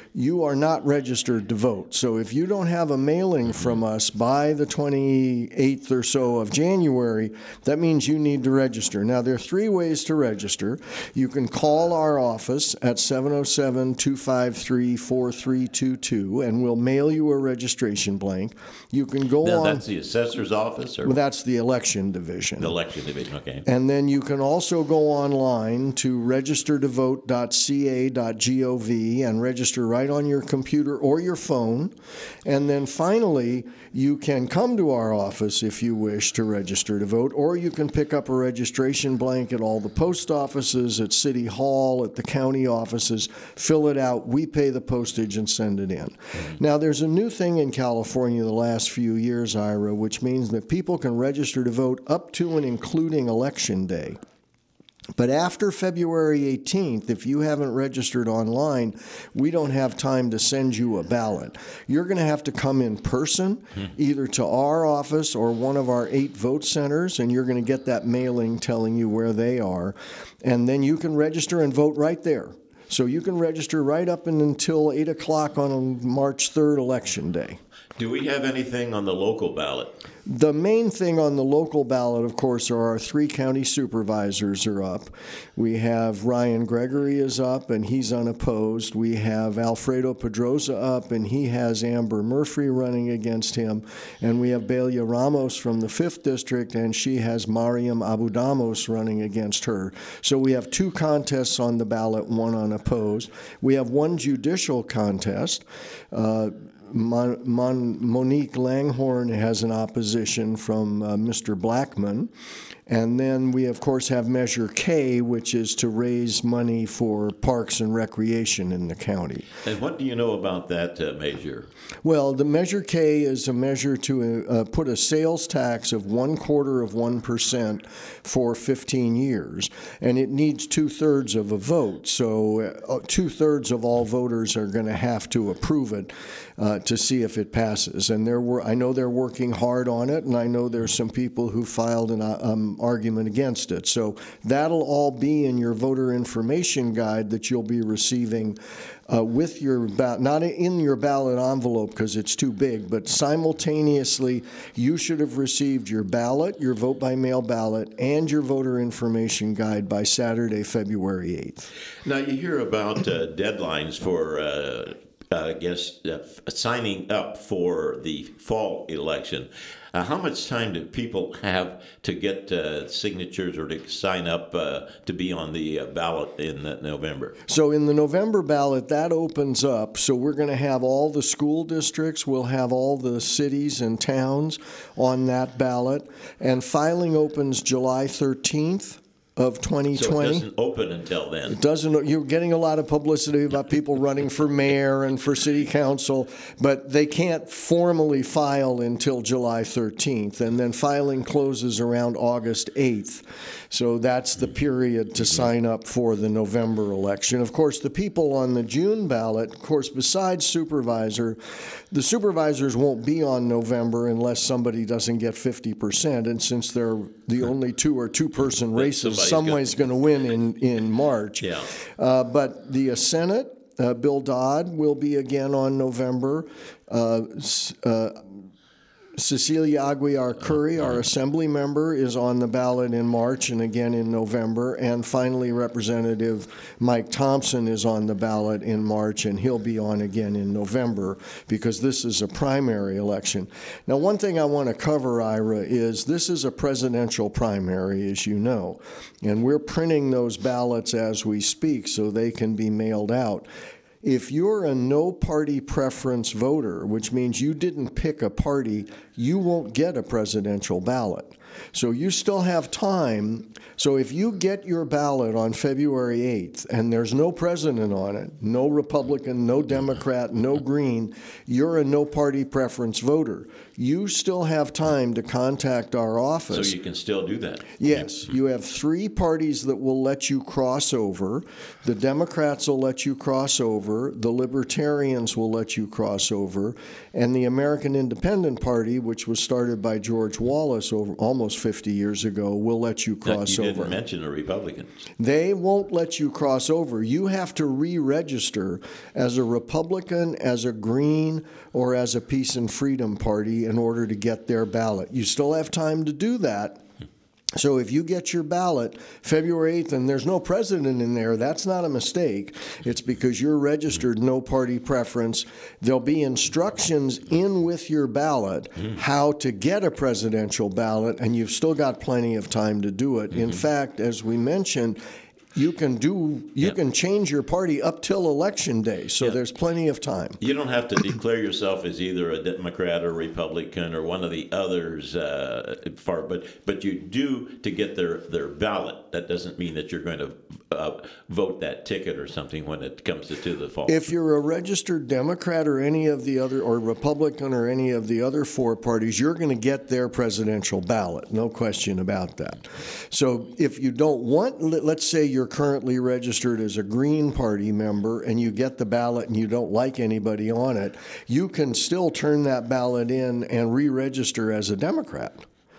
you are not registered to vote. So if you don't have a mailing from us by the twenty-eighth or so of January, that means you need to register. Now, there are three ways to register. You can call our office at seven oh seven, two five three, four three two two, and we'll mail you a registration blank. You can go Now, on. that's the assessor's office? Or Well, that's the election division. the election division, okay. And then you can also go online to register to vote dot c a dot gov and register right on your computer or your phone. And then finally, you can come to our office if you wish to register to vote, or you can pick up a registration blank at all the post offices, at City Hall, at the county offices, fill it out, we pay the postage and send it in. Mm-hmm. Now, there's a new thing in California the last few years, Ira, which means that people can register to vote up to and including Election Day. But after February eighteenth, if you haven't registered online, we don't have time to send you a ballot. You're going to have to come in person, hmm. either to our office or one of our eight vote centers, and you're going to get that mailing telling you where they are. And then you can register and vote right there. So you can register right up and until eight o'clock on March third, Election Day. Do we have anything on the local ballot? The main thing on the local ballot, of course, are our three county supervisors are up. We have Ryan Gregory is up, and he's unopposed. We have Alfredo Pedroza up, and he has Amber Murphy running against him. And we have Belia Ramos from the fifth District, and she has Mariam Abudamos running against her. So we have two contests on the ballot, one unopposed. We have one judicial contest. Uh, Mon, Mon, Monique Langhorne has an opposition from uh, Mister Blackman. And then we, of course, have Measure K, which is to raise money for parks and recreation in the county. And what do you know about that uh, measure? Well, the Measure K is a measure to uh, put a sales tax of one quarter of one percent for fifteen years. And it needs two-thirds of a vote. So uh, two-thirds of all voters are going to have to approve it uh, to see if it passes. And there were, I know they're working hard on it, and I know there's some people who filed an um, argument against it. So that'll all be in your voter information guide that you'll be receiving uh, with your ballot, not in your ballot envelope because it's too big, but simultaneously you should have received your ballot, your vote by mail ballot, and your voter information guide by Saturday, February eighth. Now you hear about uh, deadlines for uh, uh, I guess uh, signing up for the fall election. Uh, how much time do people have to get uh, signatures or to sign up uh, to be on the uh, ballot in uh, November? So in the November ballot, that opens up. So we're going to have all the school districts, we'll have all the cities and towns on that ballot. And filing opens July thirteenth. Of twenty twenty. So it doesn't open until then. It doesn't. You're getting a lot of publicity about people running for mayor and for city council, but they can't formally file until July thirteenth, and then filing closes around August eighth. So that's the period to sign up for the November election. Of course, the people on the June ballot, of course, besides supervisor, the supervisors won't be on November unless somebody doesn't get fifty percent, and since they're the only two or two-person races, somebody's going to win in, in March. Yeah. Uh, but the uh, Senate, uh, Bill Dodd will be again on November. Uh, uh, Cecilia Aguiar Curry, our assembly member, is on the ballot in March and again in November. And finally, Representative Mike Thompson is on the ballot in March, and he'll be on again in November because this is a primary election. Now, one thing I want to cover, Ira, is this is a presidential primary, as you know, and we're printing those ballots as we speak so they can be mailed out. If you're a no-party preference voter, which means you didn't pick a party, you won't get a presidential ballot. So you still have time. So if you get your ballot on February eighth and there's no president on it, no Republican, no Democrat, no Green, you're a no-party preference voter. You still have time to contact our office. So you can still do that? Yes. You have three parties that will let you cross over. The Democrats will let you cross over. The Libertarians will let you cross over. And the American Independent Party, which was started by George Wallace over almost almost fifty years ago, will let you cross you over. didn't mention the Republicans. They won't let you cross over. You have to re-register as a Republican, as a Green, or as a Peace and Freedom Party in order to get their ballot. You still have time to do that. So if you get your ballot February eighth and there's no president in there, that's not a mistake. It's because you're registered no party preference. There'll be instructions in with your ballot how to get a presidential ballot, and you've still got plenty of time to do it. Mm-hmm. In fact, as we mentioned, you can do you yep. can change your party up till election day, so yep. there's plenty of time. You don't have to declare yourself as either a Democrat or Republican or one of the others, uh, far, but but you do to get their, their ballot. That doesn't mean that you're going to uh, vote that ticket or something when it comes to, to the fall. If you're a registered Democrat or any of the other, or Republican or any of the other four parties, you're going to get their presidential ballot, no question about that. So if you don't want, let's say you're currently registered as a Green Party member and you get the ballot and you don't like anybody on it, you can still turn that ballot in and re-register as a Democrat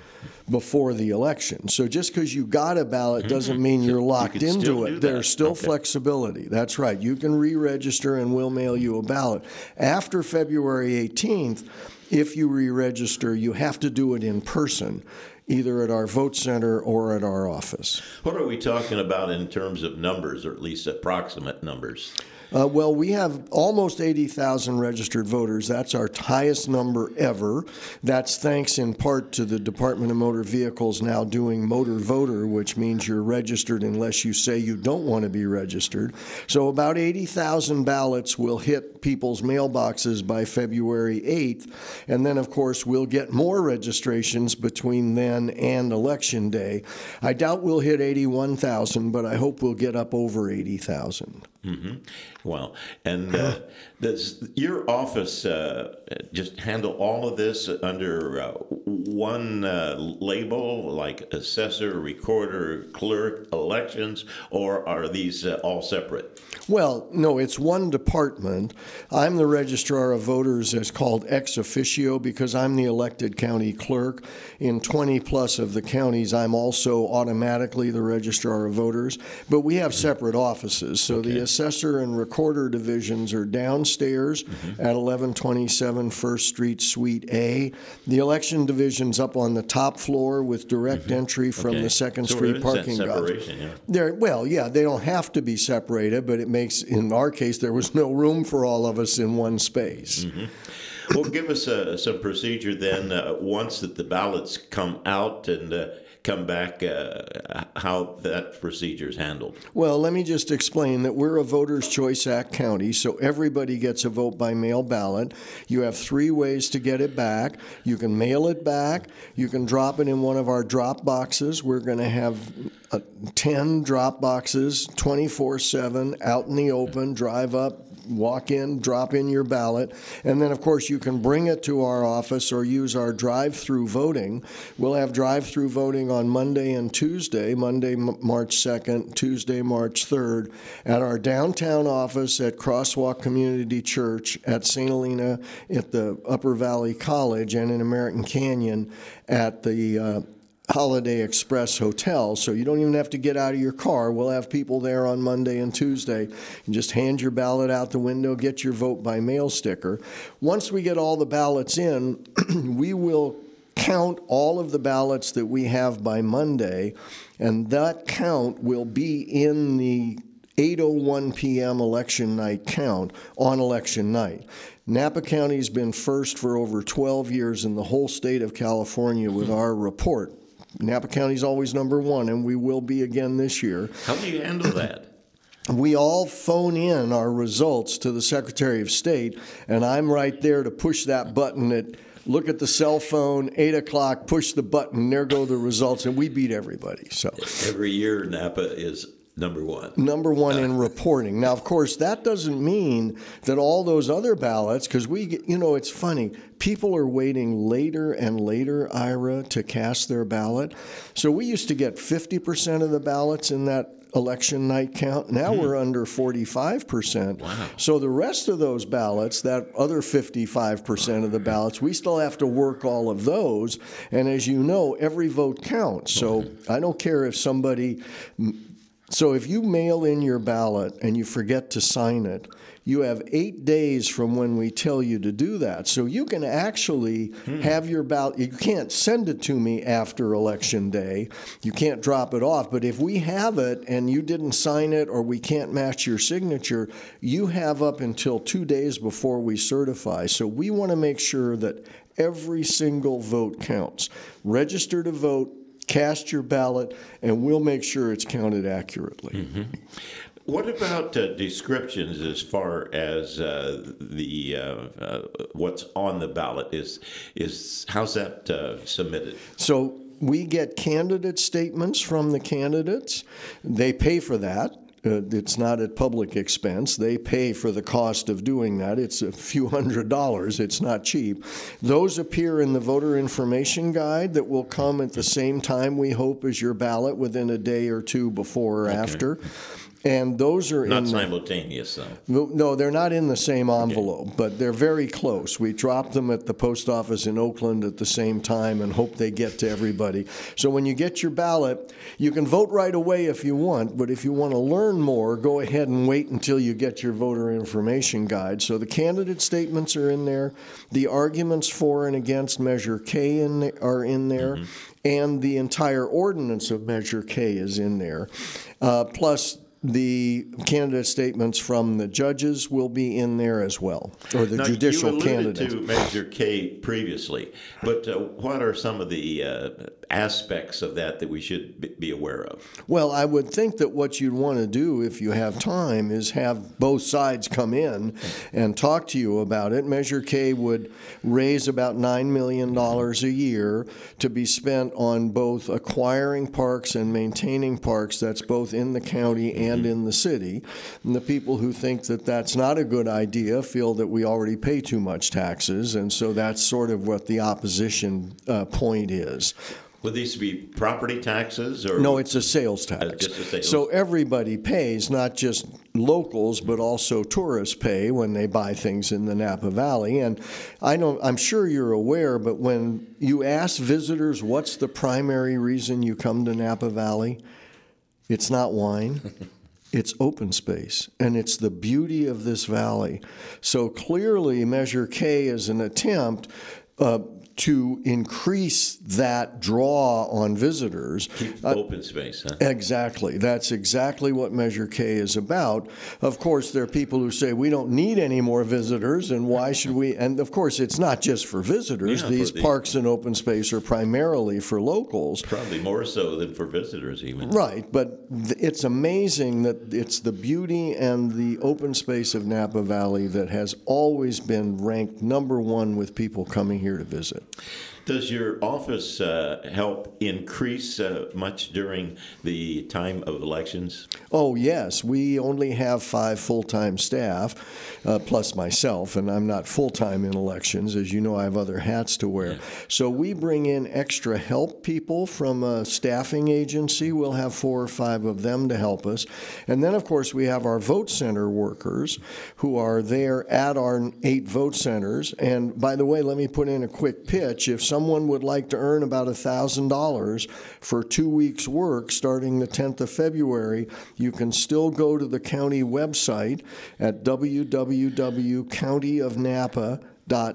before the election. So just because you got a ballot doesn't mean you're locked you into it. There's still okay. flexibility. That's right. You can re-register and we'll mail you a ballot. After February eighteenth, if you re-register, you have to do it in person, either at our vote center or at our office. What are we talking about in terms of numbers, or at least approximate numbers? Uh, well, we have almost eighty thousand registered voters. That's our highest number ever. That's thanks in part to the Department of Motor Vehicles now doing Motor Voter, which means you're registered unless you say you don't want to be registered. So about eighty thousand ballots will hit people's mailboxes by February eighth. And then, of course, we'll get more registrations between then and Election Day. I doubt we'll hit eighty-one thousand, but I hope we'll get up over eighty thousand. Mm-hmm. Well, and uh, does your office uh, just handle all of this under uh, one uh, label, like assessor, recorder, clerk, elections, or are these uh, all separate? Well, no, it's one department. I'm the registrar of voters, as called ex officio, because I'm the elected county clerk. In twenty plus of the counties, I'm also automatically the registrar of voters. But we have separate offices, so okay. the assessor and recorder divisions are downstairs mm-hmm. at eleven twenty-seven First Street, Suite A. The election division's up on the top floor with direct mm-hmm. entry from okay. the Second so Street parking lot. Yeah. They're, well, yeah, they don't have to be separated, but it makes, in our case, there was no room for all of us in one space. Mm-hmm. Well, give us uh, some procedure then uh, once that the ballots come out and uh, come back, uh, how that procedure is handled. Well, let me just explain that we're a Voters' Choice Act county, so everybody gets a vote by mail ballot. You have three ways to get it back. You can mail it back. You can drop it in one of our drop boxes. We're going to have uh, ten drop boxes, twenty-four seven, out in the open, drive up, walk in, drop in your ballot, and then, of course, you can bring it to our office or use our drive-through voting. We'll have drive-through voting on Monday and Tuesday, Monday, March second, Tuesday, March third, at our downtown office at Crosswalk Community Church, at Saint Helena at the Upper Valley College, and in American Canyon at the uh, Holiday Express Hotel, so you don't even have to get out of your car. We'll have people there on Monday and Tuesday. You just hand your ballot out the window, get your vote by mail sticker. Once we get all the ballots in, we will count all of the ballots that we have by Monday, and that count will be in the eight oh one p.m. election night count on election night. Napa County's been first for over twelve years in the whole state of California with our report. Napa County's always number one, and we will be again this year. How do you handle that? We all phone in our results to the Secretary of State, and I'm right there to push that button at look at the cell phone, eight o'clock, push the button, there go the results, and we beat everybody. So every year Napa is number one. Number one in reporting. Now, of course, that doesn't mean that all those other ballots, because we, get, you know, it's funny. People are waiting later and later, Ira, to cast their ballot. So we used to get fifty percent of the ballots in that election night count. Now mm-hmm. we're under forty-five percent. Wow. So the rest of those ballots, that other fifty-five percent of the ballots, we still have to work all of those. And as you know, every vote counts. So I don't care if somebody... So if you mail in your ballot and you forget to sign it, you have eight days from when we tell you to do that. So you can actually hmm. have your ballot. You can't send it to me after Election Day. You can't drop it off. But if we have it and you didn't sign it or we can't match your signature, you have up until two days before we certify. So we want to make sure that every single vote counts. Register to vote. Cast your ballot, and we'll make sure it's counted accurately. Mm-hmm. What about uh, descriptions as far as uh, the uh, uh, what's on the ballot? Is is how's that uh, submitted? So we get candidate statements from the candidates. They pay for that. Uh, it's not at public expense. They pay for the cost of doing that. It's a few hundred dollars. It's not cheap. Those appear in the voter information guide that will come at the same time, we hope, as your ballot within a day or two before or okay. after. And those are not in simultaneous, though. No, they're not in the same envelope, okay. but they're very close. We drop them at the post office in Oakland at the same time and hope they get to everybody. So when you get your ballot, you can vote right away if you want, but if you want to learn more, go ahead and wait until you get your voter information guide. So the candidate statements are in there, the arguments for and against Measure K in the, are in there, mm-hmm. and the entire ordinance of Measure K is in there, uh, plus the candidate statements from the judges will be in there as well, or the now, judicial you alluded candidates. to Measure K previously, but uh, what are some of the uh, aspects of that that we should be aware of? Well, I would think that what you'd want to do if you have time is have both sides come in and talk to you about it. Measure K would raise about nine million dollars a year to be spent on both acquiring parks and maintaining parks. That's both in the county and and in the city. And the people who think that that's not a good idea feel that we already pay too much taxes, and so that's sort of what the opposition uh, point is. Would these be property taxes? Or no, it's a sales tax. Uh, just a sales. So everybody pays, not just locals, but also tourists pay when they buy things in the Napa Valley. And I know, I'm sure you're aware, but when you ask visitors what's the primary reason you come to Napa Valley, it's not wine. It's open space, and it's the beauty of this valley. So clearly, Measure K is an attempt uh, to increase that draw on visitors. Keep uh, open space, huh? Exactly. That's exactly what Measure K is about. Of course, there are people who say we don't need any more visitors, and why should we? And of course, it's not just for visitors. Yeah, These for the, parks and open space are primarily for locals. Probably more so than for visitors, even. Right, but th- it's amazing that it's the beauty and the open space of Napa Valley that has always been ranked number one with people coming here to visit. Does your office uh, help increase uh, much during the time of elections? Oh, yes. We only have five full-time staff, uh, plus myself, and I'm not full-time in elections. As you know, I have other hats to wear. Yeah. So we bring in extra help people from a staffing agency. We'll have four or five of them to help us. And then, of course, we have our vote center workers who are there at our eight vote centers. And by the way, let me put in a quick pitch. If someone would like to earn about one thousand dollars for two weeks' work starting the tenth of February, you can still go to the county website at w w w dot county of napa dot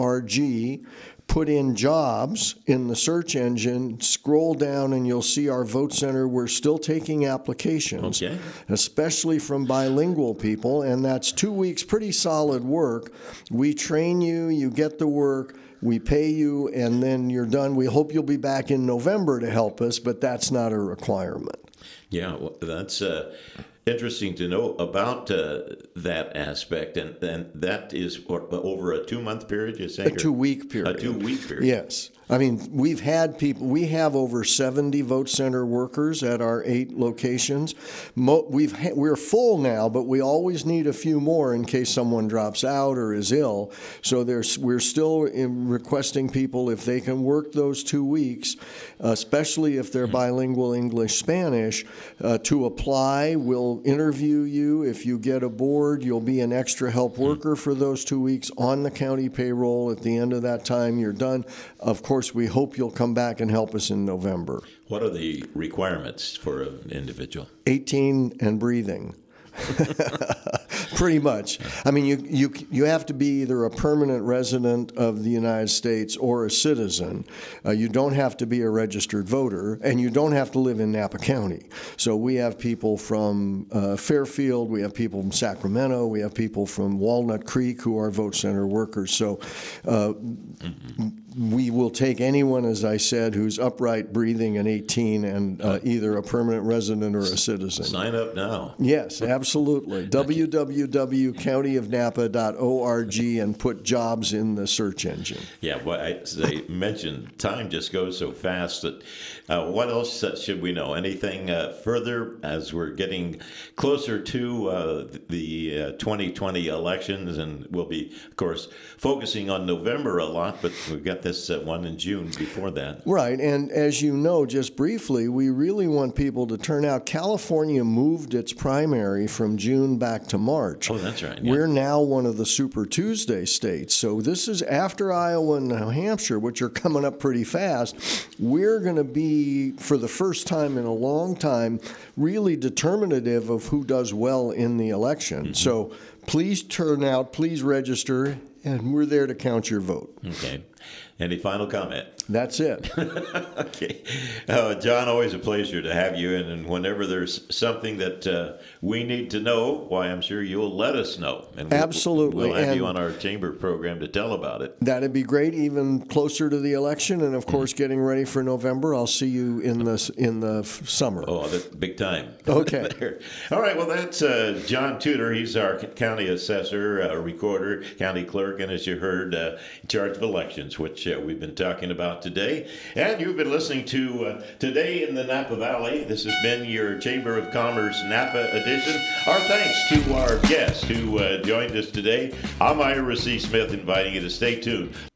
org, put in jobs in the search engine, scroll down, and you'll see our vote center. We're still taking applications, okay. especially from bilingual people, and that's two weeks pretty solid work. We train you, you get the work, we pay you, and then you're done. We hope you'll be back in November to help us, but that's not a requirement. Yeah, well, that's uh, interesting to know about uh, that aspect, and, and that is what, over a two-month period, you're saying? A two-week period. A two-week period. Yes. I mean, we've had people, we have over seventy vote center workers at our eight locations. Mo, we've ha, we're full now, but we always need a few more in case someone drops out or is ill. So there's, we're still in requesting people, if they can work those two weeks, especially if they're bilingual English, Spanish, uh, to apply. We'll interview you. If you get aboard, you'll be an extra help worker for those two weeks on the county payroll. At the end of that time, you're done. Of course, we hope you'll come back and help us in November. What are the requirements for an individual? eighteen and breathing. Pretty much. I mean, you, you you have to be either a permanent resident of the United States or a citizen. Uh, you don't have to be a registered voter, and you don't have to live in Napa County. So we have people from uh, Fairfield, we have people from Sacramento, we have people from Walnut Creek who are vote center workers. So uh, mm-hmm. we will take anyone, as I said, who's upright, breathing, and eighteen, and uh, either a permanent resident or a citizen. Sign up now. Yes, absolutely. w w w dot county of napa dot org and put jobs in the search engine. Yeah, well, I, as I mentioned, time just goes so fast that uh, what else should we know? Anything uh, further as we're getting closer to uh, the uh, twenty twenty elections? And we'll be, of course, focusing on November a lot, but we've got this uh, one in June before that. Right, and as you know, just briefly, we really want people to turn out. California moved its primary from June back to March. Oh, that's right. Yeah. We're now one of the Super Tuesday states. So this is after Iowa and New Hampshire, which are coming up pretty fast. We're going to be, for the first time in a long time, really determinative of who does well in the election. Mm-hmm. So please turn out, please register, and we're there to count your vote. Okay. Any final comment? That's it. Okay. Uh, John, always a pleasure to have you in. And whenever there's something that uh, we need to know, why, I'm sure you'll let us know. And we'll, Absolutely. We'll have and you on our chamber program to tell about it. That'd be great, even closer to the election. And, of course, getting ready for November. I'll see you in the, in the f- summer. Oh, that's big time. Okay. All right. Well, that's uh, John Tudor. He's our county assessor, uh, recorder, county clerk, and as you heard, uh, in charge of elections, which uh, we've been talking about today. And you've been listening to uh, Today in the Napa Valley. This has been your Chamber of Commerce Napa edition. Our thanks to our guest who uh, joined us today. I'm Ira C. Smith, inviting you to stay tuned.